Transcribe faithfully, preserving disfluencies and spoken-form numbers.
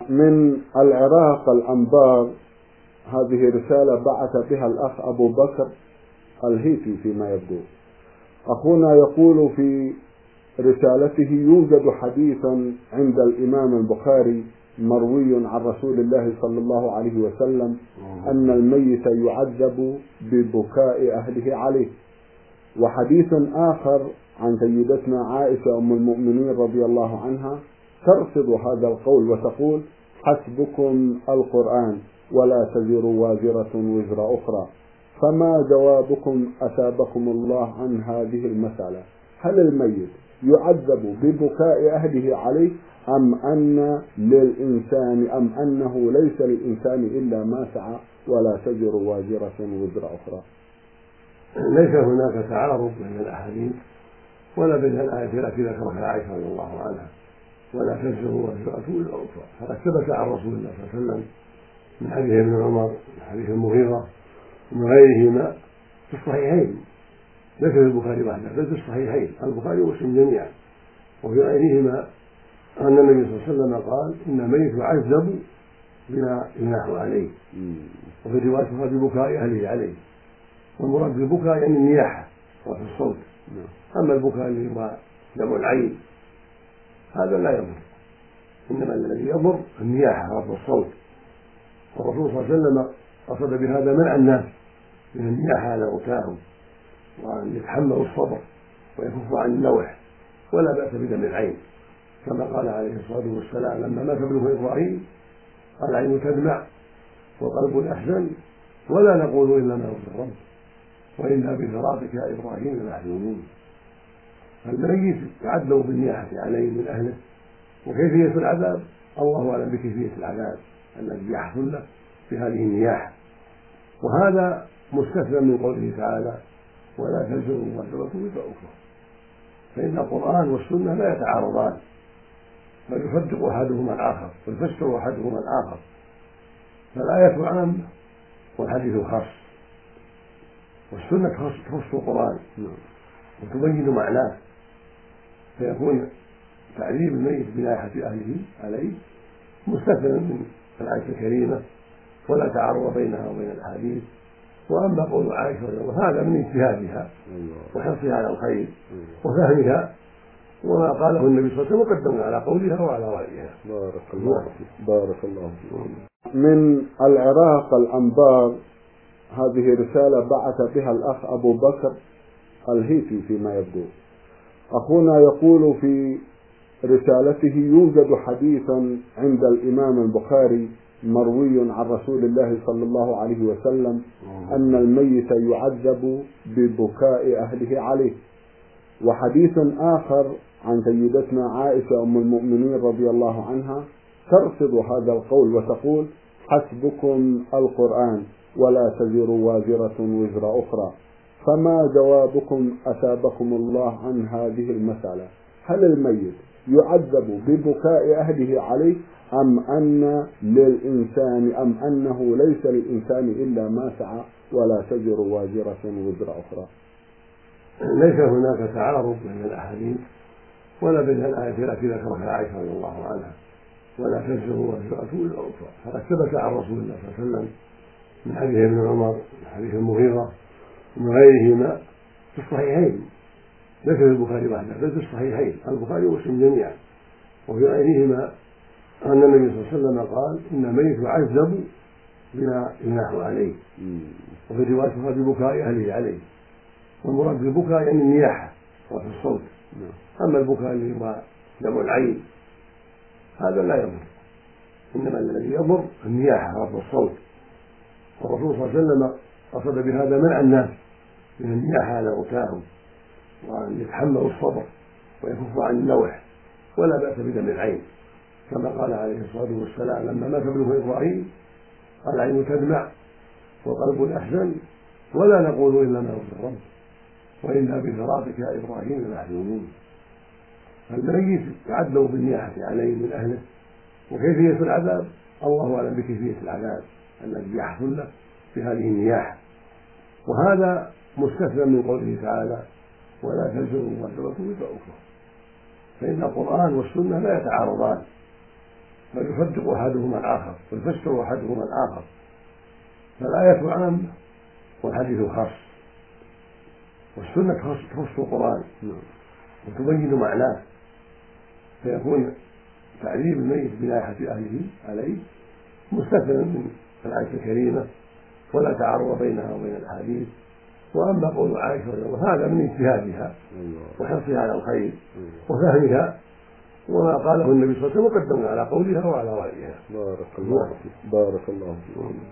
من العراق الأنبار. هذه رسالة بعث بها الأخ أبو بكر الهيثي فيما يبدو. أخونا يقول في رسالته: يوجد حديث عند الإمام البخاري مروي عن رسول الله صلى الله عليه وسلم أن الميت يعذب ببكاء أهله عليه، وحديث آخر عن سيدتنا عائشة أم المؤمنين رضي الله عنها ترفض هذا القول وتقول: حسبكم القرآن ولا تزر وازرة وزر أخرى. فما جوابكم أثابكم الله عن هذه المسألة؟ هل الميت يعذب ببكاء أهله عليه أم أن للإنسان أم أنه ليس للإنسان إلا ما سعى ولا تزر وازرة وزر أخرى؟ ليس هناك تعارض بين الأحاديث ولا بين الآية التي ذكرها عائشة رضي الله عنها ولا تزر وازرة وزر أخرى. فقد ثبت عن رسول الله صلى الله عليه وسلم من حديث ابن عمر من حديث المغيرة ومن غيرهما في الصحيحين، ليس في البخاري وحده بل في الصحيحين البخاري ومسلم جميعا وفي غيرهما أن النبي صلى الله عليه وسلم قال: إن الميت يعذب بما يناح عليه، وفي رواية ببكاء أهله عليه. والمراد بالبكاء يعني النياحة ورفع الصوت. أما البكاء اللي هو دمع العين هذا لا يضر، إنما الذي يضر النياحة ورفع الصوت. والرسول صلى الله عليه وسلم قصد بهذا منع الناس من النياحة على موتاهم وأن يتحملوا الصبر ويكفوا عن النوح، ولا بأس بدمع العين، كما قال عليه الصلاة والسلام لما مات ابنه إبراهيم: العين تدمع والقلب يحزن ولا نقول إلا ما يرضي الرب وإنا بفراقك يا إبراهيم لمحزونون. فالميت يعذب بالنياحة عليه من أهله، وكيفية العذاب الله أعلم بكيفية العذاب الذي يحصل له بهذه النياحة. وهذا مستثنى من قوله تعالى: ولا تزر وازرة وزر أخرى. فإن القرآن والسنة لا يتعارضان، بل يصدق أحدهما الآخر ويفسر أحدهما الآخر. فالآية عامة والحديث خاص، والسنة تخص القرآن وتبين معناه، فيكون تعذيب الميت بناحة أهله عليه مستثنى من الآية الكريمة ولا تعارض بينها وبين الأحاديث. وأما قول عائشة رضي الله عنها هذا من اجتهادها وحرصها على الخير وفهمها، وما قاله النبي صلى الله عليه وسلم مقدم على قولها وعلى رأيها. بارك الله فيك. بارك الله فيك. من العراق الأنبار. هذه رسالة بعث بها الأخ أبو بكر الهيثي فيما يبدو. أخونا يقول في رسالته: يوجد حديث عند الإمام البخاري مروي عن رسول الله صلى الله عليه وسلم أن الميت يعذب ببكاء أهله عليه، وحديث آخر عن سيدتنا عائشة أم المؤمنين رضي الله عنها ترفض هذا القول وتقول: حسبكم القرآن ولا تزر وازرة وزر أخرى. فما جوابكم أثابكم الله عن هذه المسألة؟ هل الميت يعذب ببكاء أهله عليه أم أن للإنسان أم أنه ليس للإنسان إلا ما سعى ولا تزر وازرة وزر أخرى؟ ليس هناك تعارض بين الأحاديث ولا بين الآية التي ذكرها عائشة رضي الله عنها ولا تزر وازرة وزر أخرى. فقد ثبت عن رسول الله صلى الله عليه وسلم من حديث ابن عمر من حديث المغيرة ومن غيرهما في الصحيحين، ليس في البخاري وحده بل في الصحيحين البخاري ومسلم جميعا وفي غيرهما أن النبي صلى الله عليه وسلم قال: إن الميت يعذب بما يناح عليه، وفي رواية ببكاء أهله عليه. والمراد بالبكاء يعني النياحة ورفع الصوت. أما البكاء اللي هو دمع العين هذا لا يضر، إنما الذي يضر النياحة ورفع الصوت. والرسول صلى الله عليه وسلم قصد بهذا منع الناس من النياحة على موتاهم وأن يتحملوا الصبر ويكفوا عن النوح، ولا بأس بدمع العين، كما قال عليه الصلاة والسلام لما مات ابنه إبراهيم: العين تدمع والقلب يحزن ولا نقول إلا ما يرضي الرب وإنا بفراقك يا إبراهيم لمحزونون. فالميت يعذب بالنياحة عليه من أهله، وكيفية العذاب الله أعلم بكيفية العذاب الذي يحصل له بهذه النياحة. وهذا مستثنى من قوله تعالى: ولا تزر وازرة وزر أخرى. فإن القرآن والسنة لا يتعارضان، بل يصدق أحدهما الآخر ويفسر أحدهما الآخر، فالآية عامة والحديث خاص، والسنة تخص القرآن وتبين معناه، فيكون تعذيب الميت بناحية أهله عليه مستثنى من الآية الكريمة ولا تعارض بينها وبين الأحاديث. وأما قول عائشة رضي الله عنها هذا من اجتهادها وحرصها على الخير وفهمها، وما قاله النبي صلى الله عليه وسلم مقدم على قولها وعلى رأيها. بارك الله فيك. بارك الله فيك.